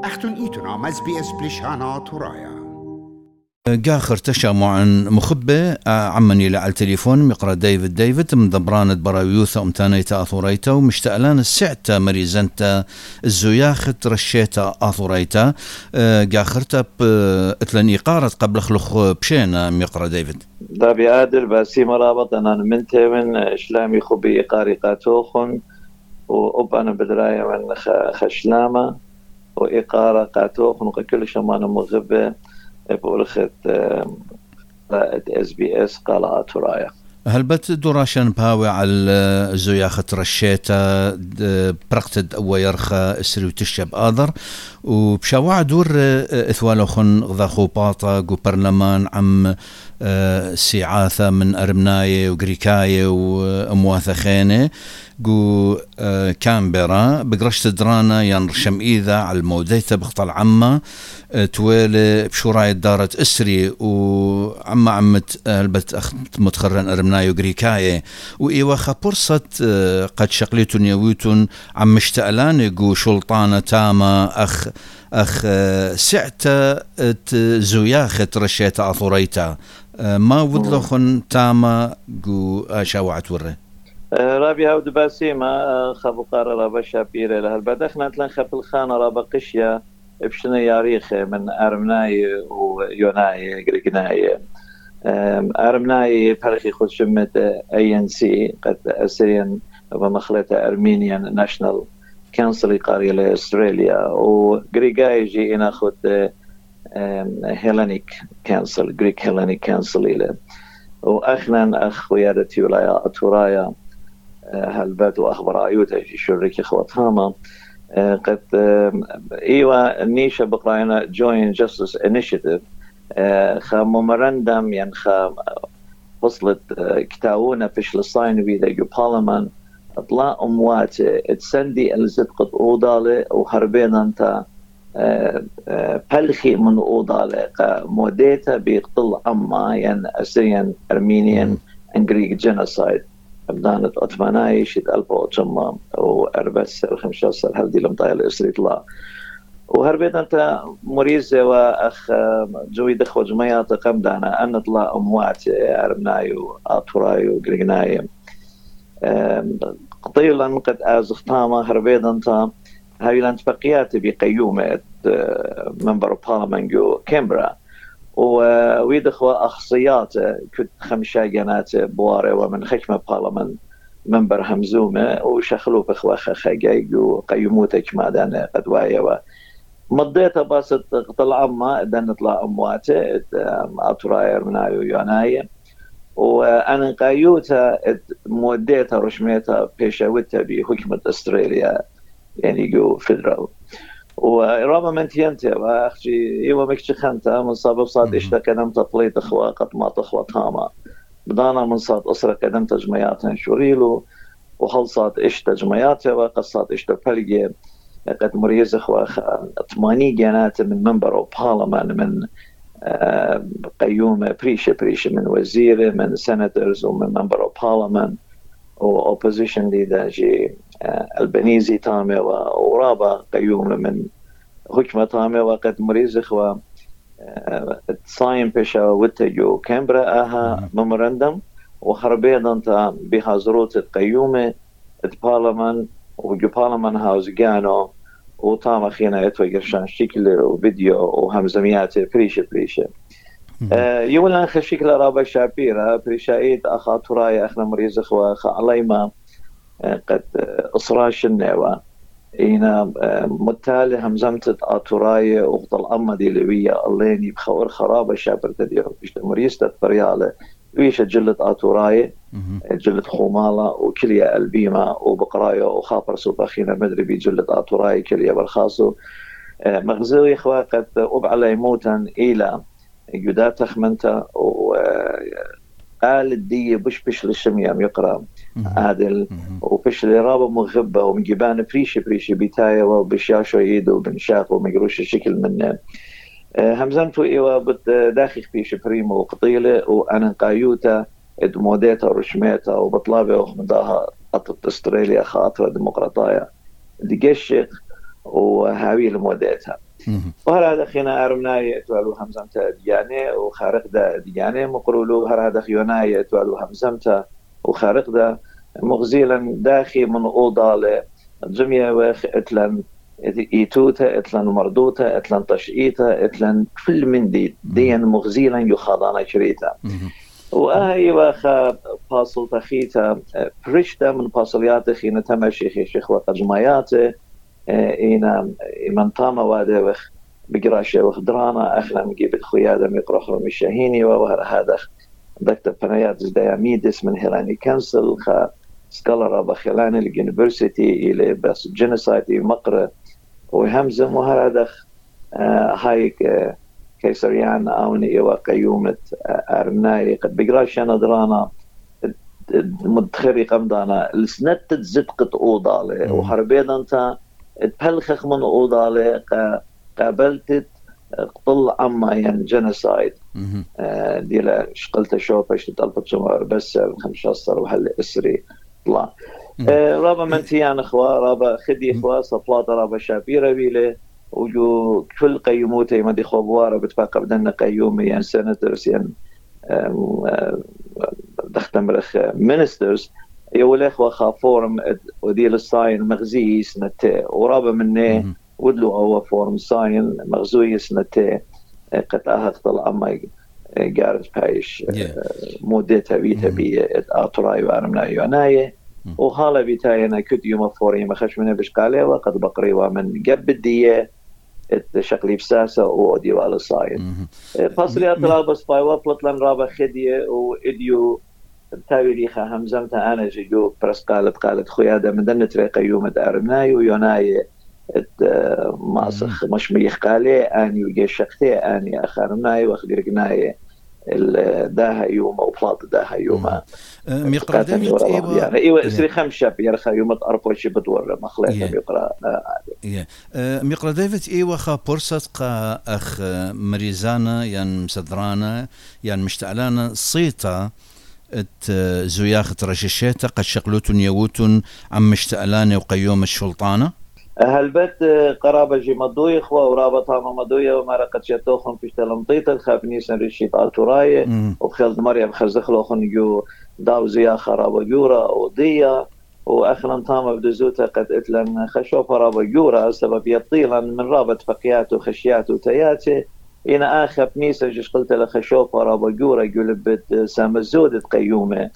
أختن إيتنا مز بي اس بلشانا ترايا جاخر تشامع مخبة عمني على التليفون مقرأ ديفيد من ضبرانة براويوثا أمتانيتا أثوريتا ومشتألان السعتا مريزنتا الزياخت رشيتا أثوريتا جاخرتا اتلن إقارة قبل خلق بشينا مقرأ ديفيد دا بيادر باسي مرابط أنا من تيمن شلامي خبي إقاري قاتوخن وأبانا بدراية من خشلامة وإقارة قاتوخن وكل شمان مغبة بورخت اس بي اس قال ترايا هل بت دراشن باوي على زياخة رشيتا برقتد أو يرخى اسري وتشب آذر وبشواع دور إثوالوخن غذاخو باطا قو برلمان عم سيعاثة من أرمناية وغريكاية وأمواثة خينة قو كامبرا بقرشت درانا ينرشم إذا على الموديتة بخطال عمة تويلي بشوراي دارة إسري وعمة عمت هلبت أخت متخرن أرمناية وغريكاية وإيوا خبرصة قد شقليتون يويتون عم مشتألان قو شلطانة تامة أخ سعتا زياخة رشيتا أثوريتا ما ودلوخن تاما قو شاوعت وره رابي هاود باسيما خبو قارة رابا شابيرة لهالبدخنا تلن خب الخانة رابا قشيا بشنا ياريخ من أرمناي ويوناي غريقناي أرمناي فرخي خود شمت ANC قد أسريا بمخلطة أرمينيان ناشنال كانسل قارية لأستراليا وغريقاي جي إنا خود هيلانيك كانسل غريك هيلانيك كانسل إلى وأخنا أخ ويادتي ولايا أتورايا هالبات وأخبار أيوتا شركة خواتهاما قد إيوا نيشة بقراينا Joint Justice Initiative خا ممرندم يعني خا وصلت كتاونا فيش للصاين بيدا جو بارلمان اطلاع أموات تسندي الزدقة أوضالة وهربين أنت بلخي من أوضالة موديتا بيقتل أما يعني أسريان أرمينيان أنجريك جينوسايد بدانت أطماناي شيت ألبو جمع وأربس الخمسة هالدي لم طايل إسري طلع وهربيت أنت مريزة وأخ جوي دخوة جمعيات قم دانا أن طلع أموات أرمنايو أطورايو غريقناي قطيلا قد أزختاما هربيت أنت هاي الانتفاقيات بقيومة منبر بارلمان جو كامبرا ويدخوا أخصيات كنت 5 جنات بواري ومن حكمة بارلمان منبر همزومة وشخلوا بخوا خاقايقو قيموتك مادانا قدوايا ومضيتها باسط طلع ما دان نطلع أمواته أطراير منايو يونايا وأنا قايوتها موديتها رشميتها بيشاوتها بحكمة أستراليا يعني جو فيدرال ورابا من تينتي واخشي ايوا مكشي خنتا من صاب صاد اشتا كدمت طليت اخوا قد ما تخوا تاما بدانا من صاد اسره كدمت جمعيات شوريلو وهل صاد اشتا جمعيات وقد صاد اشتا بلجي قد مريز اخوا 80 جنات من منبر وبارلمان من قيومه بريشه من وزيره من سيناتورز ومن منبر وبارلمان وأوبوزيشن ليدا جي البنيزي تامي ورابا قيوم من حكمة تامي وقد مريز إخوة تصايم بيشا وتجو كامبرا أها ممرندم وخربيضا انت بحضروت القيومة البارلمان وجو بارلمان هاوس جانو وطام أخينا يتوى قرشان شكل وفيديو وهمزميات بريشة يولا خشيك لرابا شابيرا بريشايد أخا ترايا أخنا مريز إخوة أخا عليما قد أصراش النوى إينا متالي همزمت أتورايا وغطل أما دي لوية الليني بخور خرابة شابر تدير بيشت مريز تتفريالة ويش جلت أتورايا جلت خومالة وكلية البيمة وبقرايا وخابر سوباخينا مدري بجلت أتورايا كلية بالخاصو مغزوي إخوة قد أبعلي موتا إلى جدات تخمنتا وقال الدية بش للشميام يقرأ عادل وبش لرابة مغبة ومجيبان فريشة بيتايا وبشاشو يدو وبنشاق ومقروش الشكل منه همزمتو إيوا داخل فيش بريمو وقطيلة وأنا قايوتا موديتا ورشميتا وبطلابة وخمداها أطلت أستراليا خاطرة ديمقراطية دي قشق وهاوي الموديتها وهذا خينا أرمناي توالو همزمتا ديانة وخارق دا ديانة مقرولو هذا خيوناي توالو همزمتا وخارق دا مغزيلا داخي من أوضة جميع واخ اتلن إيتوتا اتلن مردوتا اتلن تشئيتا اتلن كل من دين مغزيلا يخاضانا شريتا وهي واخا باصل تخيتا برشتا من باصليات خينا تمشي خيش وقجمايات إينا من طامة واده وخ بقراشة وخدرانا أخلا مجيب الخيادة ميقرخ الشاهيني وهذا دكتور بنايات دياميدس من هيلاني كانسل خا سكالر بخيلاني اليونيفرسيتي إلى بس جينوسايتي مقرة وهمزم وهذا هاي كيسريان أوني وقيومة أرمناي قد بقراشة ندرانا مدخري قمدانا لسنت تزدقت أوضالي وحربيدا انت تبلخخ من أوضالي قابلت قتل عما يعني جينوسايد ديلا شقلت شوفش تطلبت شمار بس 15 وهل اسري طلع رابا منتيان اخوة رابا خدي اخوة صفلات رابا شابيرة بيله وجو كل قيموتي ما دي خوبوارة بتفاق بدنا قيومي يعني سيناترز يعني دختمرخ مينسترز يولي اخوة خافورم وديل الصاين مغزي سنتي ورابا مني ودلو هو فورم صاين مغزوي سنتي قد أهقتل أما قارج بايش مودتها بيتها بي آتراي وارمنا يوناي وحالا بيتاينا كد يوم فوري ما خش منه بشقالي وقد بقري ومن قب الدية شقلي بساسة وودي والي صاين فاصليات رابا سباي وابلتلن رابا خدية وإديو تاويليخا همزمتا أنا جيجو برس قالت خيادة من دنة ريقا يوم أرمناي ويوناي ماسخ مش ميخقالي اني وجيشختي اني اخرناي واخدرقناي داها يوم وفاض داها يوم ميقرا ديفيد يعني ايوه سري خمسه بيرخا يوم اربوش بدور مخليت بيقرا ميقرا ديفيد ايوه خا بورسات قا اخ مريزانا يعني مسدرانا يعني مشتعلانا صيتا زياخة رششيتا قد شقلوتن يوتن عم مشتعلاني وقيوم الشلطانة هالبت قرابة جي مضوي إخوة ورابطها مضوية ومرقت شتوخن في تلمطيت الخابنيسن رشيد آلتوراي وبخلد مريم خزخلوخن يو داو زيا خرابة جورا وضية وأخنا تاما بدزوتا قد اتلن خشوفة رابة جورا سبب يطيلا من رابط فقياته خشياته تياتي إنا آخر بنيسة جيش قلت لخشوفة رابة جورا يقولبت سامزود قيومة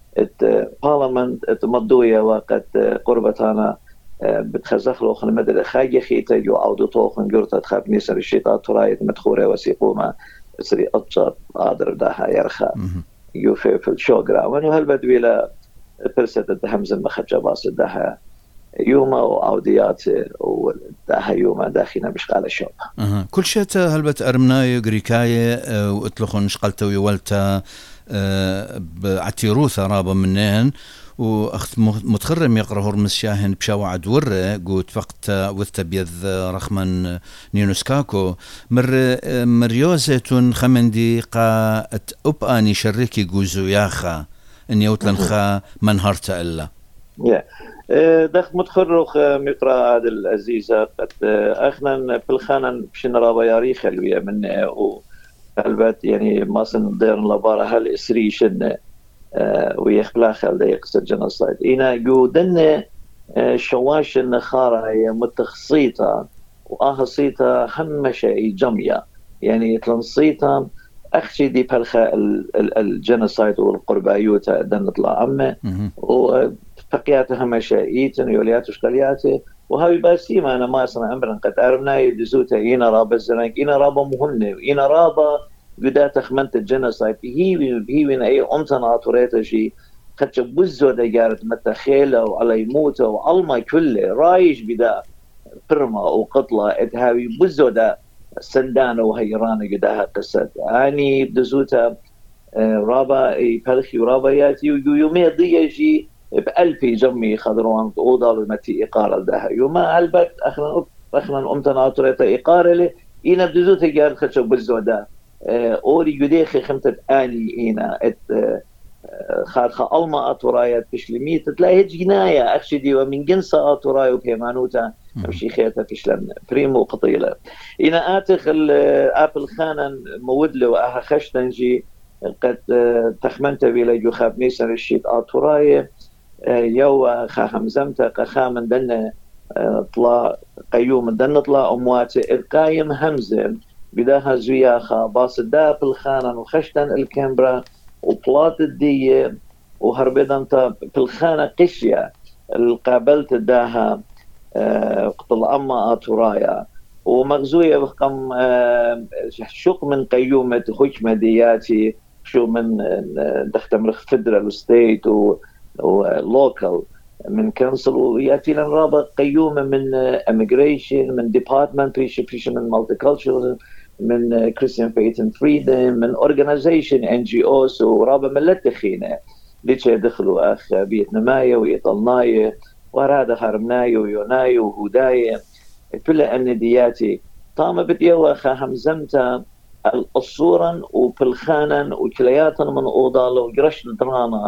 بارلمنت مضوية وقد قربتانا بتخزخلو خن مدر خاجي خيتا يو عودو طوخن جورتا تخاف نيسر الشيطات ترايد مدخورة وسيقوما سري أطشار قادر داها يرخا يو في الشوقرا وانو هالبدويلة برسة همزن مخبجة باس داها يوما وعوديات وداها يوما داخينا بشغال الشوق كل شيء هلبت أرمناي غريكاية واتلخن شقلتا ويولتا بعتيروثا رابا منين وأخت متخرم يقرأ هرمز شاهن بشاوعد ورة قوت فقط وثت بيذ رخمن نينوسكاكو مريوزة خمندي قا أبقاني شركي قوزو ياخا إن يوتلن خا منهرت إلا دخ متخرخ مقرأ هذا العزيزة قد أخنا بالخانا بشن رابا ياريخ الوية منه وقلبت يعني ما سندير لبارة هل إسريشن ويخلاخ على يقصد جنوسايد إنا جودن شواش النخارة هي متخصيطة وآهصيطة هم شيء جميع يعني تلنصيطة أخشي دي بلخة الجنوسايد والقربايوتا دنطلع أمه وفقياته هم شيء يوليات وشقلياته وهاي باسيما أنا ما أصنع أمرا قد أرمنا يدزوتا إنا رابا الزرانك إنا رابا مهنة إنا رابا قدات خمنت الجنوسايد هي من أي أمتنا طوريتا شي خدش بزو دا جارت متخيلة وعلى يموتة وعلما كله رايش بدا برما وقطلة اتهاوي بزو دا سندانة وهيرانة قداها قصة اني بدزوتا رابا يبالخي ورابا ياتي ويومي ضي شي بألفي جمي خضروان أوضا بمتي إقارة لداها يوما هلبت أخنا أمتنا طوريتا إقارة لي إينا بدزوتا جارت خدش بزو دا أوري يديخي خمتت آني إينا خارخة ألما أطورايات بشلميت تلاقي جناية أخشدي ومن جنس أطوراي وبيمانوتا مشي خيتها كشلن بريمو قطيلة إنا آتخ الآبل خانا مودلو وآها خشتنجي قد تخمنت بيلا جو خاب نيسان الشيط آتوراي يو خاهم زمتا قخامن دن طلا قيوم دن طلا أموات القايم همزة بداها زياخا باص الدابل خانا وخشتن الكامبرا وطلات الدية وهربيدان بالخانة قشية القابلت داها قتل أما آتورايا ومغزوية بقم شق من قيومة حكمة دياتي شو من دختمر فدرال ستيت ولوكال من كونسل وياتي لنا رابط قيومة من اميجريشن من ديبارتمنت بريش من مالتيكالتشراليزم من كريستيان فيث اند فريدم من اورجانيزيشن ان جي اوز ورابط ملت خينا ليش يدخلوا اخ فيتنامية وايطالناية وهذا هرمناي ويوناي وهوداي كل أن دياتي طام بديوا خاهم زمتا الصورا وبالخانا وكلياتا من أوضال وجرش درانا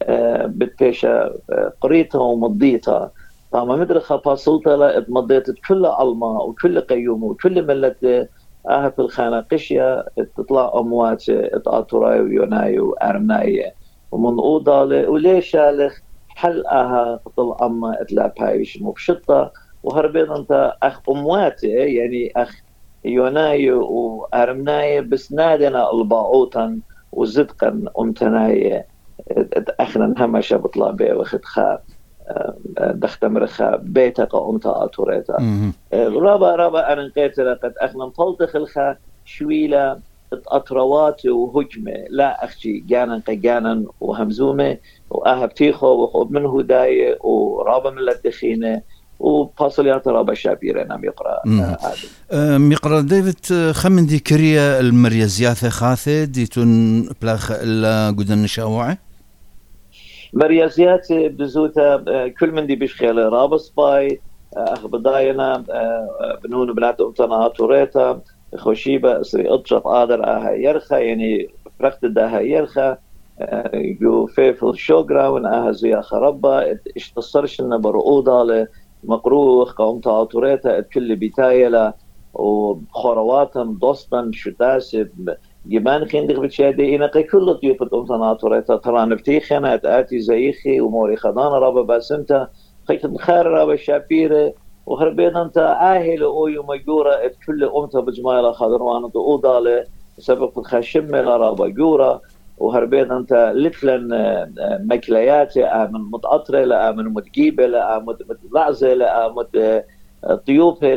بتبيشا قريتها ومضيتها طام مدرخة باصلتها لا مضيت كل علماء وكل قيوم وكل ملت بالخانة قشية تطلع أموات آتوراي ويوناي وأرمناي ومن أوضال وليش شالخ حلقها قتل أما إتلا بايش مبشطة وهربين أنت أخ أمواتي يعني أخ يوناي وأرمناي بس نادنا الباعوتا وزدقا أمتناي أخنا همشة بطلع بيه وخد خا دختم رخا بيتك أنت آتوريتا رابا أنا نقيتنا قد أخنا نطلتخ الخا شويلة أطروات وهجمة لا أخشي جانا قجانا وهمزومة وأهب تيخو وخوب من هداية ورابا من الدخينة وباصليات رابا شابيرة نام يقرأ يقرأ ديفيد خمن دي كريا المريزياثة خاثة ديتون بلاخ إلا قدن شاوعة مريزيات بزوتا كل من دي بشخيلة رابا سباي أخ بداينا بنون بنات أمتنا توريتا خوشيبة سري أطرف قادر آها يرخى يعني فرقت داها يرخى جو في الشوغرا وان آها زيا خربا اشتصرش النبر أوضالة مقروخ قوم تعطوريتا كل بيتايلة وخورواتم دوستن شتاسب جبان خندق بتشادي إنا كل طيوبة أمتناطوريتا ترى نفتيخنا اتآتي زيخي وموري خضان رابا باسمتا خيط نخار رابا شابيرة وهربين أنت عاهل أوي ومجورة كل أمته بجمايلة خضروانة أوضالة سبب الخشمة لرابا جورة وهربين أنت لفلن مكليات آمن متأطرة لآمن متجيبة لآمن متلعزة لآمن طيوبة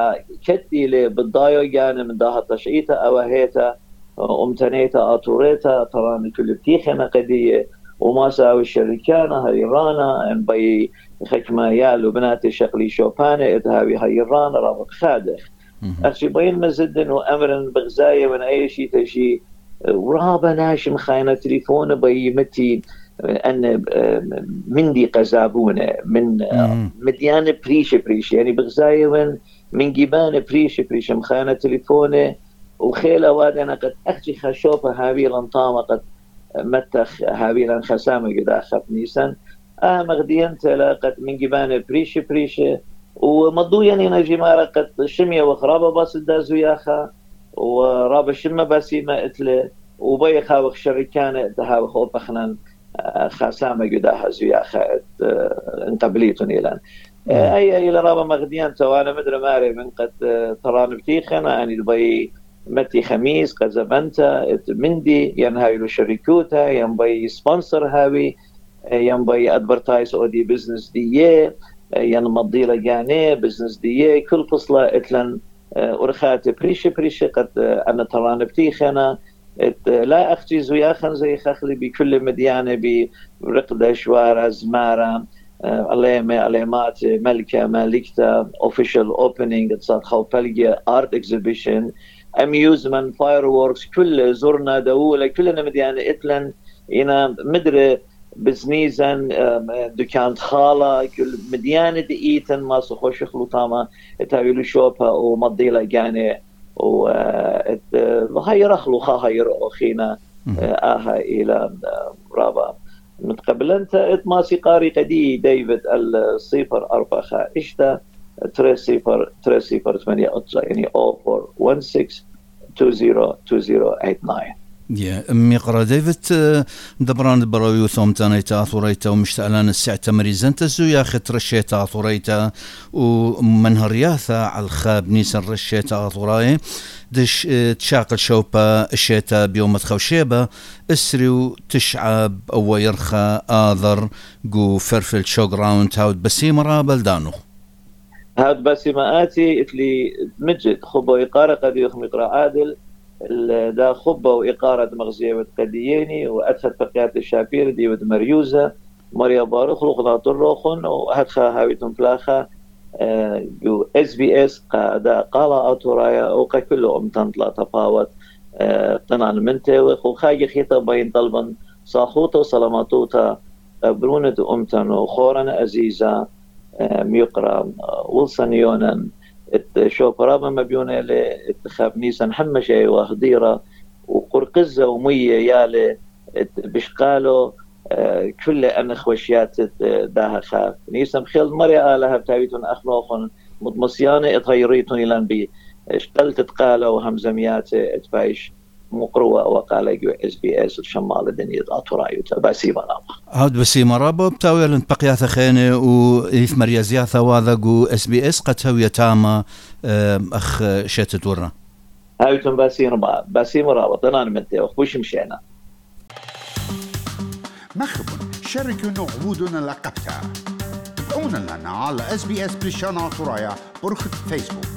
لكتي لبالضايو يعني من داها تشعيتا أوهيتا أمتنيتا أطوريتا تراني كل بتيخنا قدية وما ساوي الشركانة هيرانا ان بي خكما يالو بناتي شغلي شوبانة ادهاوي هيرانا رابط خادخ اخشي بين مزدن وامرن بغزاية من اي شيء تشي ورابا ناشم خاينة تليفون بي متي ان مندي قزابونة من مديانة بريش يعني بغزاية من جيبان بريش مخاينة تليفونه وخيلة وادنا قد اخشي خشوبة هاوي لنطامة قد متخ هابيلا خسامة قد أخذ نيسان مغديان تلاقت من جبان بريشة ومضو يعني نجمارة قد شمية وخرابة باس الدازو ياخا ورابة شمة باسيمة اتلي وبيخا وخشركانة دها وخوبخنا خسامة قد أخذ ياخا انقبليتون إلان أي إلى رابة مغديان توانا مدر ماري من قد تران بتيخنا يعني دبي متي خميس قزبنتا مندي ينهاي له شركوتا ينبي سبونسر هاوي ينبي ادفرتايز اودي بزنس دي ينمضي لجاني بزنس دي كل فصله اتلن ورخات بريش قد انا تران بتيخنا لا اختي زياخن زي خخلي بكل مديانه برقده شوارع زماره علامات ملكه مالكتا اوفيشال اوبننج تصاد خوفلجيا ارت اكزيبيشن amusement fireworks كل زرنا دولة كلنا مديانة إتلن إنا مدري بزنيزن دكان خالة كل مديانة إيتن ما سخوش خلطامة تاويلو شوبها ومضيلة جاني وهاي رخلو هاي أخينا آها إلى رابا متقبل أنت إتماسي قاري قدي ديفيد الصفر أربعة إشتا 308 يعني 0416202089. ميقرا ديفيد دبران براويو ثوم تانيتا ثوريتا ومشتعلان السعة مريزنتا زويا رشيتا ثوريتا ومنهرياثا على الخاب نيسان رشيتا ثوراي دش تشاقل شوبا الشيتا بيوم خوشيبا اسريو تشعب او يرخى آذر قو فرفل شوق راوند هاود بسيمرا بلدانو هاد بسيمة آتي اتلي مجد خبو إقارة قد يخم إقراء عادل دا خبة وإقارة مغزية ودقدييني وأدخل بقيات الشابير دي ود مريوزة مريا بارخ لغضا طروخن وأدخل هاويتون بلاخا جو SBS دا قالا أطورايا وقا كله أمتنطلا تفاوت قنان منتوخ وخاقي خيطة باين طلبا صاخوتا وسلاماتوتا برونة أمتن وخورنا أزيزة ميقرا ولسن يونان شو برابا مبيونة لاتخاب نيسان حمشي وخديرة وقرقزة ومية يالي بشقالو كل أن خوشيات داها خاف نيسان خيل مريا لها بتاويتون أخنوخن مطمسيانة اتغيريتون إلان بي اشتلت تقالة وهمزميات اتفايش مقروة وقال جو SBS الشمال الدنيا أطرايو بسيمة رابا هاد بسيمة رابا بتاوي لن بقياث خيني وإيف مريزياثا واذا جو SBS قد هوية تاما أخ شاتت ورنا هاويتون بسيمة رابا طنان منتي وخبوش مشينا مخبن شاركوا عبودنا لقبتها تابعونا لنا على SBS بلشان عطرايا برخة فيسبوك.